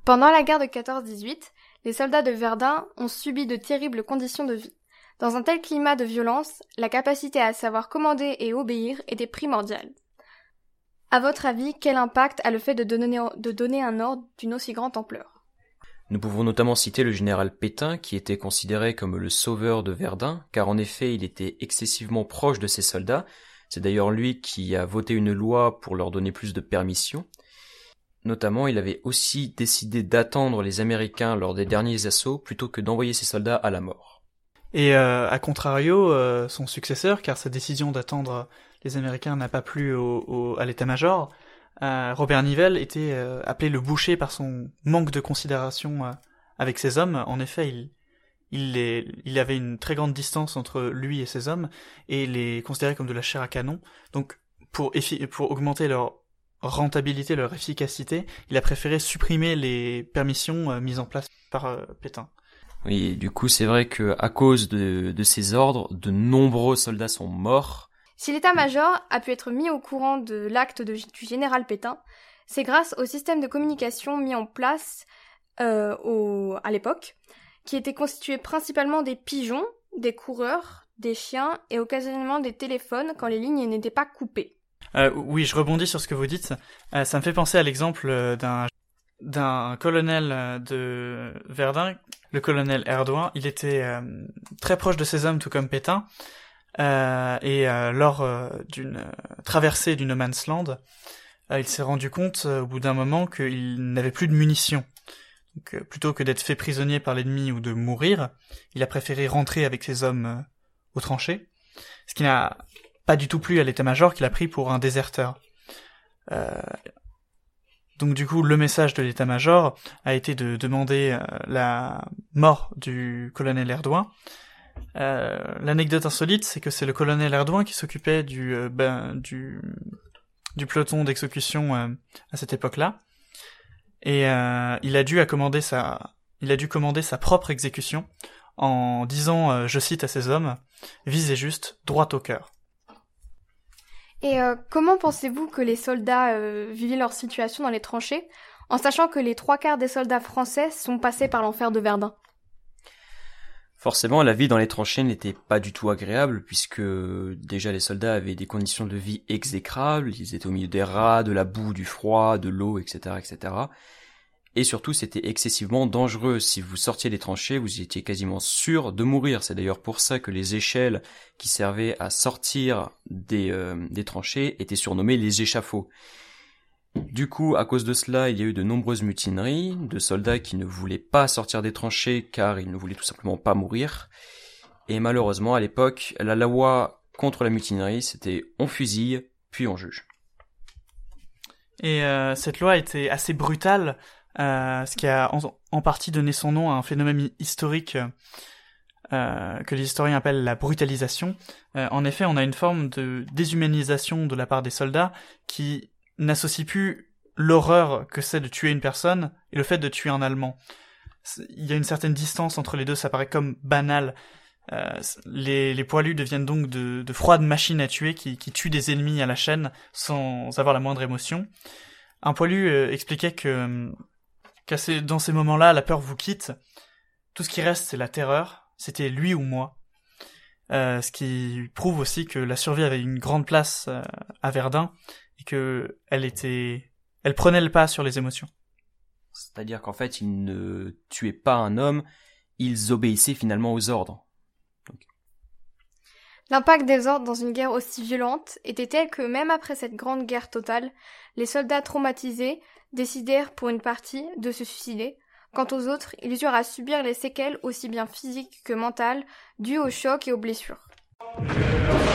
Pendant la guerre de 14-18, les soldats de Verdun ont subi de terribles conditions de vie. Dans un tel climat de violence, la capacité à savoir commander et obéir était primordiale. À votre avis, quel impact a le fait de donner un ordre d'une aussi grande ampleur ? Nous pouvons notamment citer le général Pétain, qui était considéré comme le sauveur de Verdun, car en effet il était excessivement proche de ses soldats. C'est d'ailleurs lui qui a voté une loi pour leur donner plus de permissions. Notamment, il avait aussi décidé d'attendre les Américains lors des derniers assauts plutôt que d'envoyer ses soldats à la mort. Et à contrario, son successeur, car sa décision d'attendre les Américains n'a pas plu à l'état-major, Robert Nivelle était appelé le boucher par son manque de considération avec ses hommes. En effet, il avait une très grande distance entre lui et ses hommes et les considérait comme de la chair à canon. Donc, pour augmenter leur rentabilité, leur efficacité, il a préféré supprimer les permissions mises en place par Pétain. Oui, du coup, c'est vrai que à cause de ces ordres, de nombreux soldats sont morts. Si l'état-major a pu être mis au courant de l'acte du général Pétain, c'est grâce au système de communication mis en place à l'époque, qui était constitué principalement des pigeons, des coureurs, des chiens et occasionnellement des téléphones quand les lignes n'étaient pas coupées. Oui, je rebondis sur ce que vous dites. Ça me fait penser à l'exemple d'un colonel de Verdun, le colonel Erdouin. Il était très proche de ses hommes, tout comme Pétain. Lors d'une traversée du No Man's Land, il s'est rendu compte au bout d'un moment qu'il n'avait plus de munitions. Donc, plutôt que d'être fait prisonnier par l'ennemi ou de mourir, il a préféré rentrer avec ses hommes aux tranchées, ce qui n'a pas du tout plu à l'état-major, qu'il a pris pour un déserteur. Donc du coup, le message de l'état-major a été de demander la mort du colonel Erdouin. L'anecdote insolite, c'est que c'est le colonel Erdouin qui s'occupait du peloton d'exécution à cette époque-là, et il a dû commander sa propre exécution en disant, je cite à ses hommes, « Visez juste, droit au cœur ». Et comment pensez-vous que les soldats vivaient leur situation dans les tranchées, en sachant que les 3/4 des soldats français sont passés par l'enfer de Verdun ? Forcément, la vie dans les tranchées n'était pas du tout agréable, puisque déjà les soldats avaient des conditions de vie exécrables, ils étaient au milieu des rats, de la boue, du froid, de l'eau, etc., etc. Et surtout, c'était excessivement dangereux. Si vous sortiez des tranchées, vous étiez quasiment sûr de mourir. C'est d'ailleurs pour ça que les échelles qui servaient à sortir des tranchées étaient surnommées les échafauds. Du coup, à cause de cela, il y a eu de nombreuses mutineries, de soldats qui ne voulaient pas sortir des tranchées car ils ne voulaient tout simplement pas mourir. Et malheureusement, à l'époque, la loi contre la mutinerie, c'était on fusille, puis on juge. Et cette loi était assez brutale, ce qui a en partie donné son nom à un phénomène historique que les historiens appellent la brutalisation. En effet, on a une forme de déshumanisation de la part des soldats qui n'associe plus l'horreur que c'est de tuer une personne et le fait de tuer un Allemand. Il y a une certaine distance entre les deux, ça paraît comme banal. Les poilus deviennent donc de froides machines à tuer qui tuent des ennemis à la chaîne sans avoir la moindre émotion. Un poilu expliquait que dans ces moments-là, la peur vous quitte. Tout ce qui reste, c'est la terreur. C'était lui ou moi. Ce qui prouve aussi que la survie avait une grande place à Verdun et que elle prenait le pas sur les émotions. C'est-à-dire qu'en fait, ils ne tuaient pas un homme, ils obéissaient finalement aux ordres. L'impact des ordres dans une guerre aussi violente était tel que même après cette grande guerre totale, les soldats traumatisés décidèrent pour une partie de se suicider. Quant aux autres, ils eurent à subir les séquelles aussi bien physiques que mentales dues au choc et aux blessures.